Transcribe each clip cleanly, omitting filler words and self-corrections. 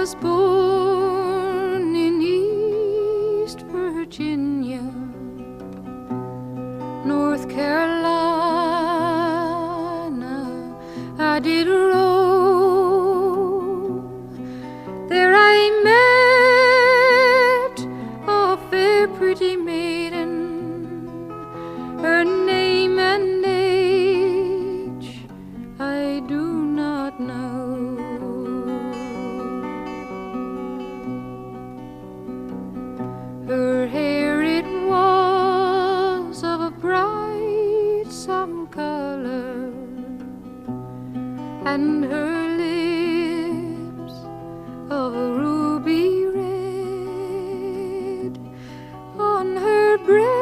was born in East Virginia, North Carolina, I did roam. There I met a fair pretty maiden, her name and age I do not know. Her hair it was of a bright some color, and her lips of a ruby red. On her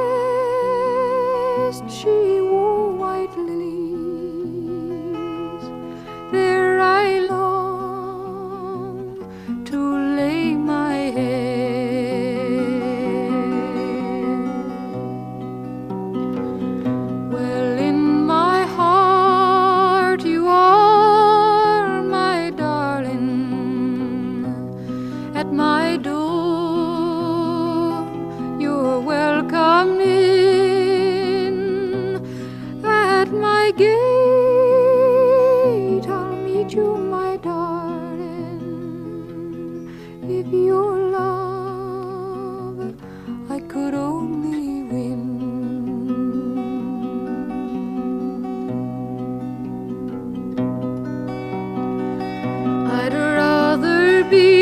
breast she wore white lilies. There I long to lay my head. Well, in my heart you are, my darling. At my door you're welcome in. At my gate I'll meet you, my darling. If your love I could only win. I'd rather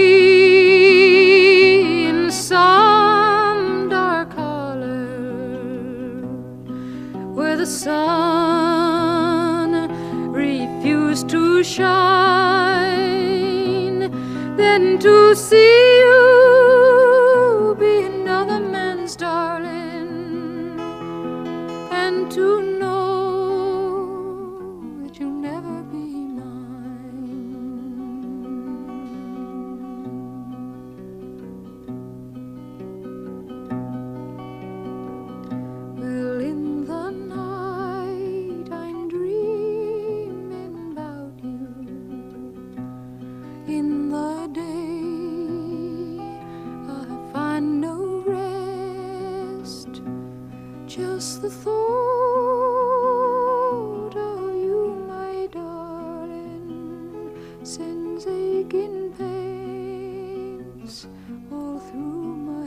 be in some dark hollow where the sun refused to shine than to see you be another man's darling, and to know that you'll never be mine. Well, in the night I'm dreaming about you. In the day I find no rest. Just the thought of you, my darling, sends aching pains all through my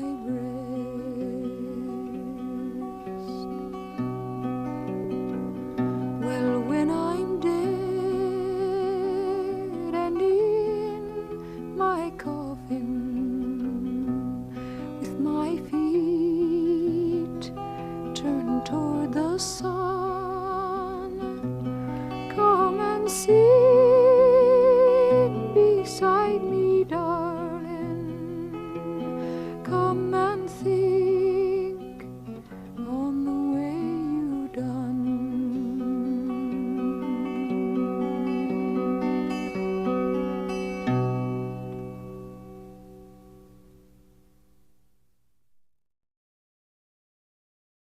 breast. Well, when I'm dead and in my coffin, with my feet turned toward the sun, come and sit beside me,